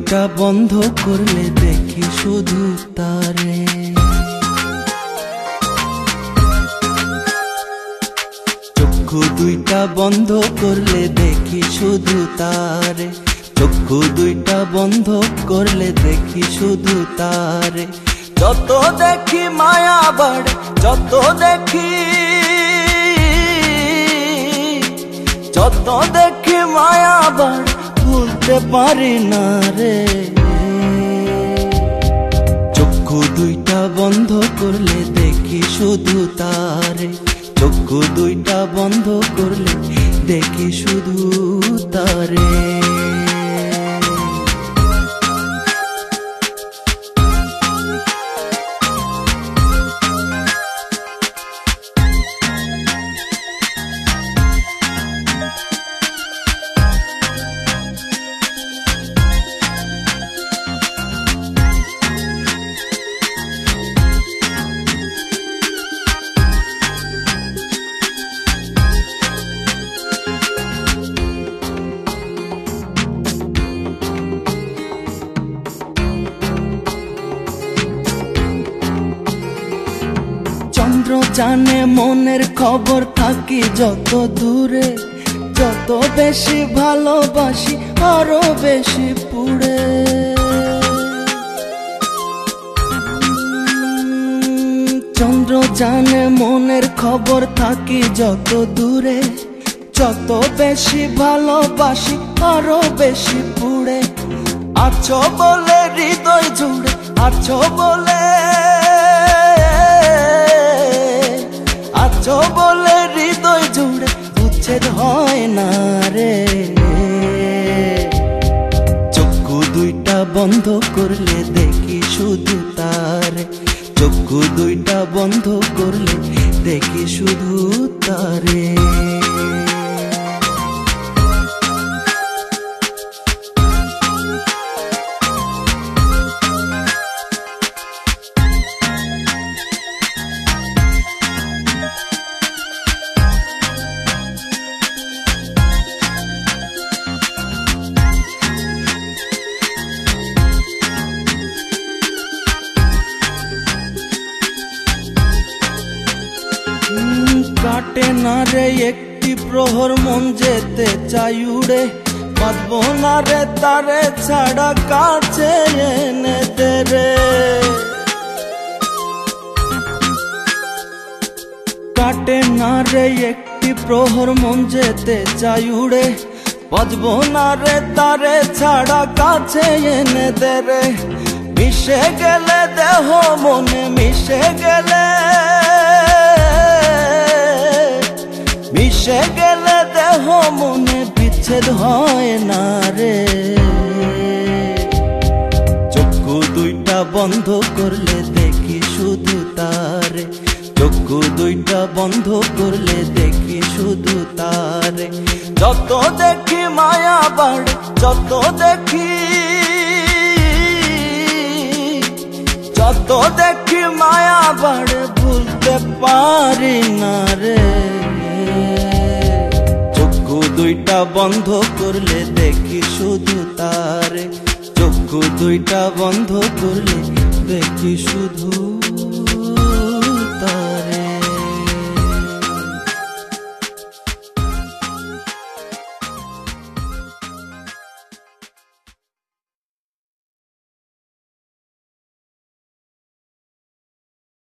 দুইটা বন্ধ করলে দেখি শুধু তারে। চক্ষু দুইটা বন্ধ করলে দেখি শুধু তারে। চক্ষু দুইটা বন্ধ করলে দেখি শুধু তারে। যত দেখি মায়া বাড়ে, যত দেখি, যত দেখি মায়া বাড়ে, ভুলতে পারি না রে। চক্ষু দুইটা বন্ধ করলে দেখি শুধু তারে। চক্ষু দুইটা বন্ধ করলে দেখি শুধু তারে। চন্দ্র জানে মনের খবর, থাকি যত দূরে। যত বেশি ভালোবাসি আরো বেশি পুড়ে। চন্দ্র জানে মনের খবর, থাকি যত দূরে। যত বেশি ভালোবাসি আরো বেশি পুড়ে। আছো বলে হৃদয় জুড়ে, আছো বলে, আছো বলে হৃদয় জুড়ে উচ্ছেদ হয় না রে। চক্ষু দুইটা বন্ধ করলে দেখি শুধু তারে। চক্ষু দুইটা বন্ধ করলে দেখি শুধু তারে। কাটে না রে একটি প্রহর, মন যেতে চাই উড়ে। বাঁধবো না রে তারে ছাড়া, কাছে এনে দে রে। কাটে না রে একটি প্রহর, মন যেতে চাই উড়ে। বাঁধবো না রে তারে ছাড়া, কাছে এনে দে রে। মিশে গেলে দেহ মনে, মিশে গেলে, মিশে গেলে দেহ মনে বিচ্ছেদ হয় না রে। চক্ষু দুইটা বন্ধ করলে দেখি শুধু তারে। চক্ষু দুইটা বন্ধ করলে দেখি শুধু তারে। যত দেখি মায়া বাড়ে, যত দেখি, যত দেখি মায়া বাড়ে, ভুলতে পারি না রে। চক্ষু দুইটা বন্ধ করলে দেখি শুধু তারে। চক্ষু দুইটা বন্ধ করলে দেখি শুধু